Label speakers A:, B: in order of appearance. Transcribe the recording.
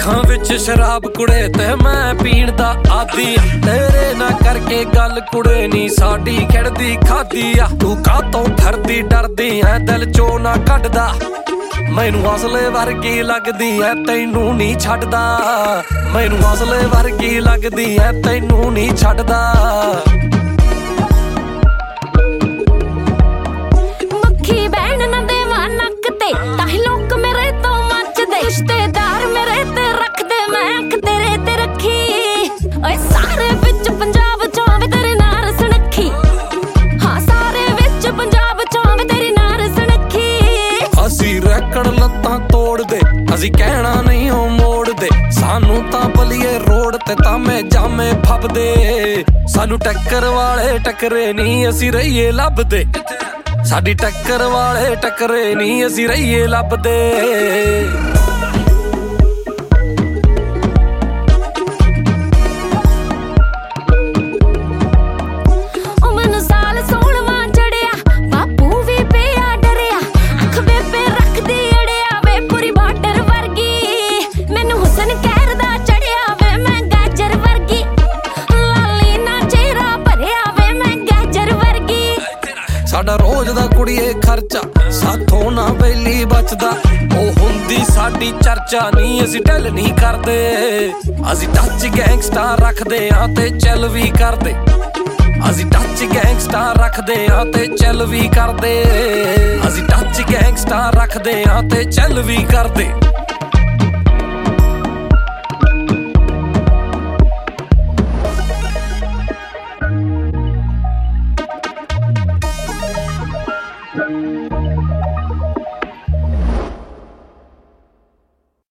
A: ਅੱਖਾਂ ਵਿੱਚ ਸ਼ਰਾਬ ਕੁੜੇ ਤੇ ਮੈਂ ਪੀਣ ਦਾ ਆਦੀ ਆ। ਤੇਰੇ ਨਾ ਕਰਕੇ ਗੱਲ ਕੁੜੇ ਨੀ ਸਾਡੀ ਖਿੜਦੀ ਖਾਦੀ ਆ। ਤੂੰ ਕਾਹਤੋਂ ਫਿਰਦੀ ਡਰਦੀ ਐ ਦਿਲ ਚੋਂ ਨਾ ਕੱਢਦਾ। ਮੈਨੂੰ ਹੌਸਲੇ ਵਰਗੀ ਲੱਗਦੀ ਐ ਤੈਨੂੰ ਨੀ ਛੱਡਦਾ। ਮੈਨੂੰ ਹੌਸਲੇ ਵਰਗੀ ਲੱਗਦੀ ਐ ਤੈਨੂੰ ਨੀ ਛੱਡਦਾ।
B: ਮੱਖੀ ਬਹਿਣ ਨਾ ਦੇਵਾਂ ਨੱਕ ਤੇ ਤਾਹੀਂ ਲੋਕ ਮੇਰੇ ਤੋਂ ਮੱਚਦੇ। ਰਿਸ਼ਤੇਦਾਰ ਮੇਰੇ ਤੇ ਰੱਖਦੇ ਮੈਂ ਅੱਖ ਤੇਰੇ ਤੇ ਰੱਖੀ। ਓਏ ਸਾਰੇ ਵਿੱਚ ਪੰਜਾਬ ਚੋਂ ਵੇ ਤੇਰੇ ਨਾਲ ਸੁਣਖੀ। ਹਾਂ ਸਾਰੇ ਵਿੱਚ ਪੰਜਾਬ ਚੋਂ ਵੇ ਤੇਰੀ ਨਾਲ ਸੁਣਖੀ।
A: ਅਸੀਂ ਰੈਕੜ ਲੱਤਾਂ ਤੋੜਦੇ ਅਸੀਂ ਕਹਿਣਾ ਨਹੀਂ ਉਹ ਮੋੜਦੇ। ਸਾਨੂੰ ਤਾਂ ਬਲੀਏ ਰੋਡ ਤੇ ਤਾਮੇ ਜਾਮੇ ਫੱਬਦੇ। ਸਾਨੂੰ ਟੱਕਰ ਵਾਲੇ ਟੱਕਰੇ ਨਹੀਂ ਅਸੀਂ ਰਹੀਏ ਲੱਭਦੇ। ਸਾਡੀ ਟੱਕਰ ਵਾਲੇ ਟੱਕਰੇ ਨਹੀਂ ਅਸੀਂ ਰਹੀਏ ਲੱਭਦੇ। ਸਾਡਾ ਰੋਜ਼ ਦਾ ਕੁੜੀਏ ਖਰਚਾ ਸਾਥੋਂ ਨਾ ਵੇਲੀ ਬਚਦਾ। ਉਹ ਹੁੰਦੀ ਸਾਡੀ ਚਰਚਾ ਨਹੀਂ ਅਸੀਂ ਢਿੱਲ ਨਹੀਂ ਕਰਦੇ। ਅਸੀਂ ਟੱਚ ਗੈਂਗਸਟਰ ਰੱਖਦੇ ਆ ਤੇ ਚੱਲ ਵੀ ਕਰਦੇ। ਅਸੀਂ ਟੱਚ ਗੈਂਗਸਟਰ ਰੱਖਦੇ ਆ ਤੇ ਚੱਲ ਵੀ ਕਰਦੇ। ਅਸੀਂ ਟੱਚ ਗੈਂਗਸਟਰ ਰੱਖਦੇ ਆ ਤੇ ਚੱਲ ਵੀ ਕਰਦੇ।